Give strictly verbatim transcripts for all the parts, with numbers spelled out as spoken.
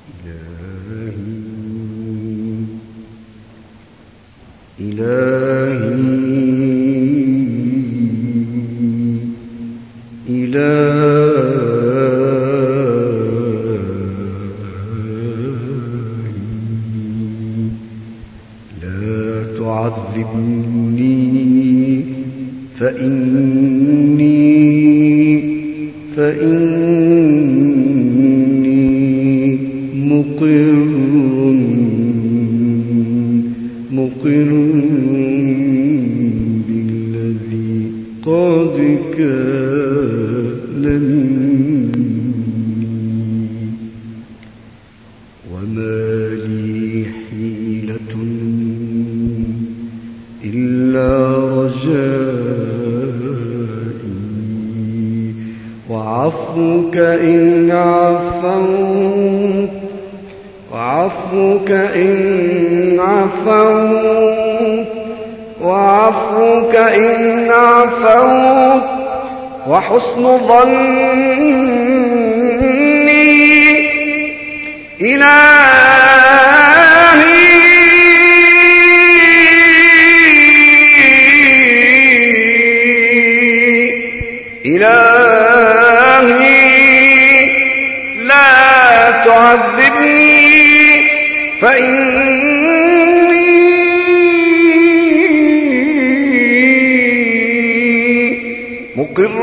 وحسن ظني إلهي إلهي لا تعذبني فإني مقر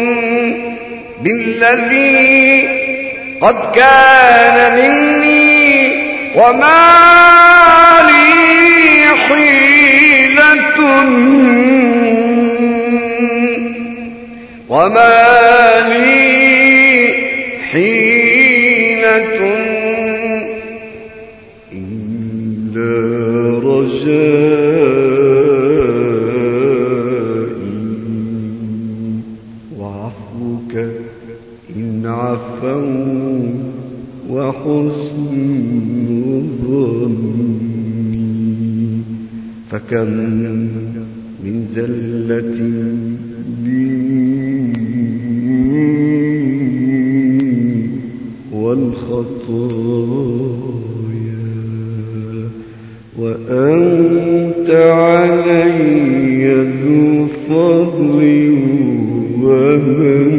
بالذي قد كان مني وما لي حيلة وما لي حيلة إلا رجائي وعفوك إن عفوا وحسن ظني فكم من زلة لي والخطايا وأنت علي ذو فضل ومن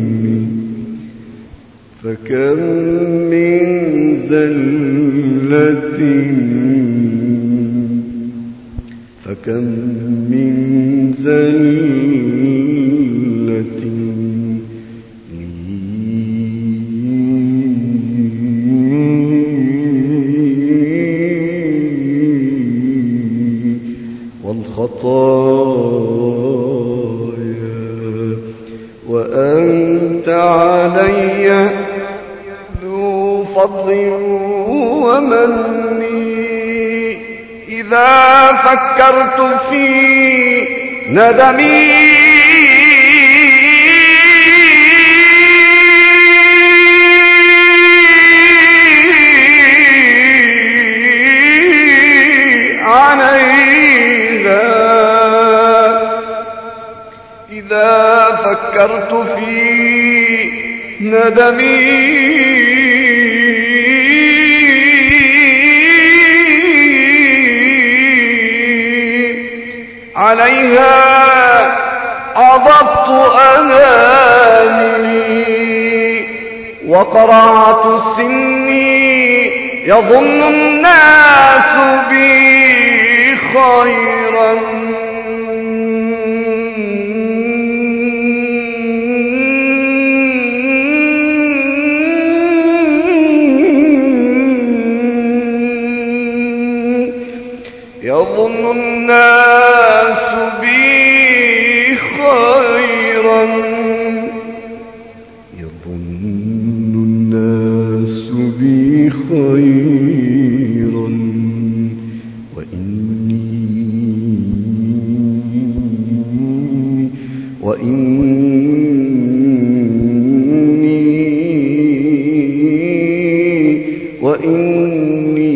فكم من زلة فكم من زلة والخطايا وأنت علي ذو فضل ومني إذا فكرت في ندمي عليها إذا فكرت في ندمي عليها أضبط أناملي وقرعت سني يظن الناس بي خيرا يظن الناس بي خيرا يظن الناس بي خيرا وإني وإني وإني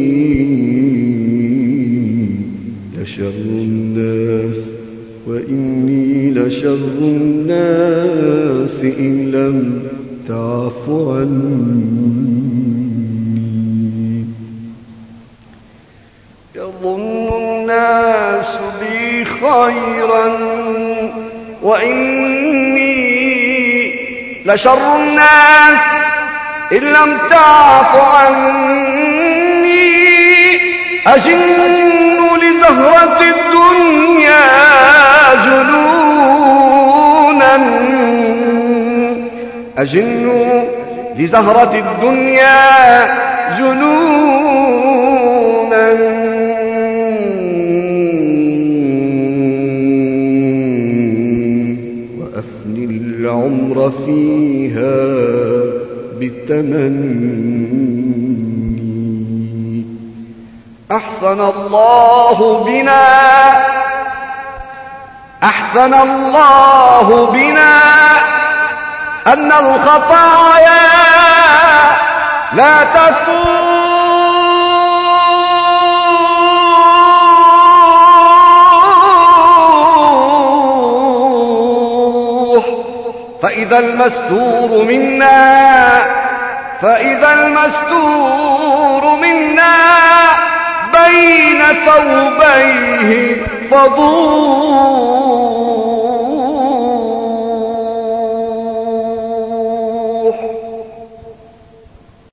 لشر الناس وإني لشر الناس إن لم تعف عني خيرا وإني لشر الناس إن لم تعف عني. أجن لزهرة الدنيا جنونا أجن لزهرة الدنيا جنونا وأفني العمر فيها بالتمني. أحسن الله بنا أحسن الله بنا أن الخطايا لا تفوح، فإذا المستور منا فإذا المستور منا بين ثوبيه فضوح.